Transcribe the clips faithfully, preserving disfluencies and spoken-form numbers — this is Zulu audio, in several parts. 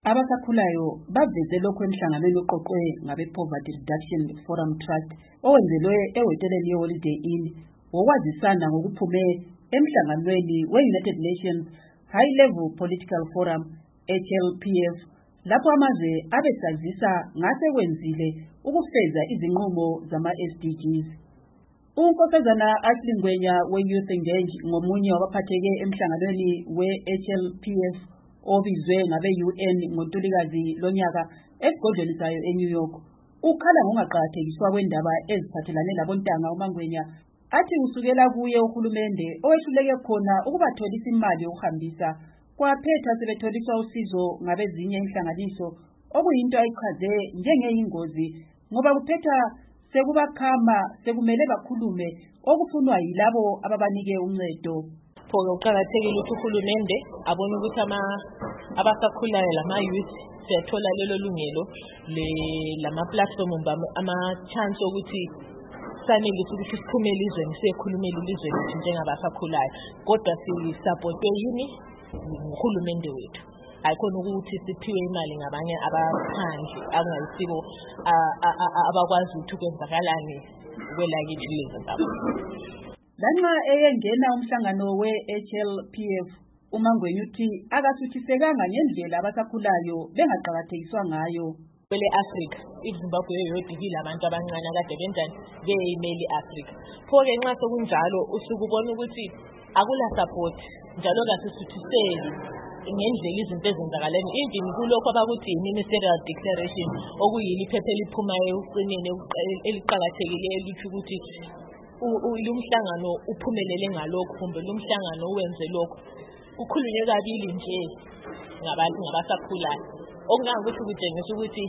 Abasakhulayo baveze lokho emhlanganweni oqoqwe ngabe-Poverty Reduction Forum Trust owenzelwe ehoteleni ye-Holiday Inn wokwazisana ngokuphume emhlanganweni we-United Nations High Level Political Forum H L P F lapho amazwe abesazisa ngase kwenzile ukufeza izinqumo zama-S D Gs. Unkosazana Ashley Ngwenya we-Youth Engage ngomunye wabaphatheke emhlanganweni we-H L P F obizwe ngabe-U N ngoNtulikazi lonyaka esigodlweni sayo eNew York. Ukhala ngongaqakathekiswa kwendaba eziphathelane labontanga uMangwenya athi usukela kuye uhulumende owehluleke khona ukubatholisa imali yokuhambisa kwaphetha sebetholiswa usizo ngabezinye inhlanganiso okuyinto ayichaze njengeyingozi ngoba kuphetha sekubakhama sekumele bakhulume okufunwa yilabo ababanike uncedo. Kuqakathekile ukuthi uhulumende abone ukuthi ama abasakhulayo lama youth siyathola lelo lungelo le lama platform ama chance ukuthi sanele ukuthi siphumele izweni siyekhulumela ilizwe lethu njengabasakhulayo kodwa si support yini uhulumende wethu ayikhona ukuthi siphiwe imali ngabanye abaphandle angayisibo abakwazi ukuthi kwenzakalani kwelakithi lezo. Lanxa eyengena umhlangano we-H L P F uMangwenya uthi akasuthisekanga ngendlela abasakhulayo bengaqakathekiswa ngayo. Kwele Africa iZimbabwe yodivile abantu abancane kade benjani beyimeli Africa. Pho ke nxa sokunjalo usukubona ukuthi akula support njalo kasisuthiseki ngendlela izinto ezenzakaleni even kulokho abakuthi ministerial declaration okuyili iphepha eliphumayo uqinene eliqhakathekile elithi ukuthi lumhlangano uphumelele ngalokho kumbe lumhlangano uwenze lokho ukhulunywe kabili nje ngabantu ngabasakhulayo okungakuthi kutshengisa ukuthi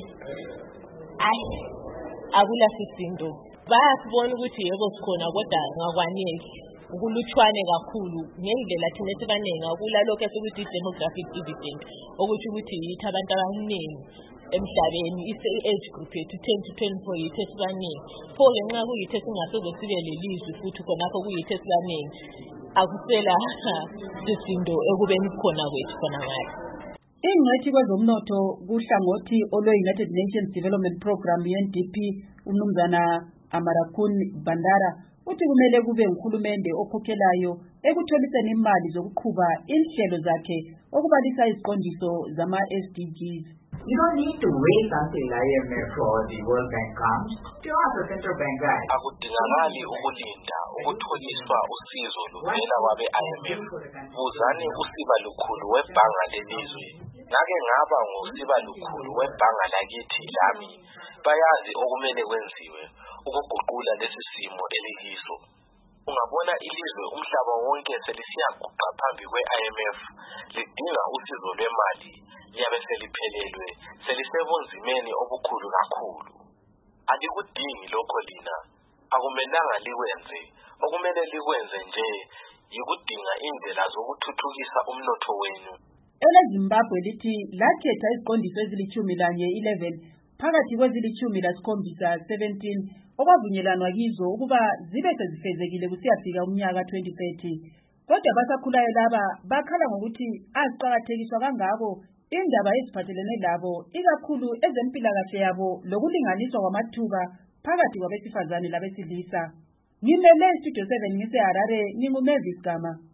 ayi akula sisinto bayasibona ukuthi yebo sikhona kodwa ngakwanele ukulutshwane kakhulu ngendlela thina sibanenga ukula lokho esikuthi demographic dividend ukuthi ukuthi yithi abantu abaningi emhlabeni age group yethu ten to twenty-four yithi esibaningi pho ngenxa kuyithi singasoze sibe lelizwe futhi khonapho kuyithi esibaningi akusela sisindo ekubeni khona kwethu khona ngayo. Ingcwethi kwezomnotho kuhlangothi olwe-United Nations Development Program U N D P umnumzana Amarakun Bandara uthi kumele kube uhulumende okhokhelayo ekutholiseni imali zokuqhuba inhlelo zakhe okubalisa iziqondiso zama-S D Gs. You don't need to wait until I M F or the World Bank comes to ask the central bank guys. Akudingakali ukulinda ukutholiswa usizo luvela kwabe-I M F. Buzani usiba lukhulu webhanga lelizwe. Ngake ngaba ngusiba lukhulu webhanga lakithi lami. Bayazi okumele kwenziwe ukuguqula lesi simo elikiso. Ungabona ilizwe umhlaba wonke selisiyaguqa phambi kwe-I M F lidinga usizo lwemali liyabe seliphelelwe selisebunzimeni obukhulu kakhulu. Alikudingi lokho lina akumelanga likwenze okumele likwenze nje yikudinga indlela zokuthuthukisa umnotho wenu. EleZimbabwe lithi lakhetha iziqondiso ezilithumi lanye eleven phakathi kwezilithumi lasikhombisa seventeen okwavunyelwana kizo ukuba zibe sezifezekile kusiyafika umnyaka twenty thirty. Kodwa abasakhulayo laba bakhala ngokuthi aziqakathekiswa kangako indaba eziphathelene labo ikakhulu ezempilakahle yabo lokulinganiswa kwamathuba phakathi kwabesifazane labesilisa. Ngimele Studio seven ngise Harare, nginguMavis Gama.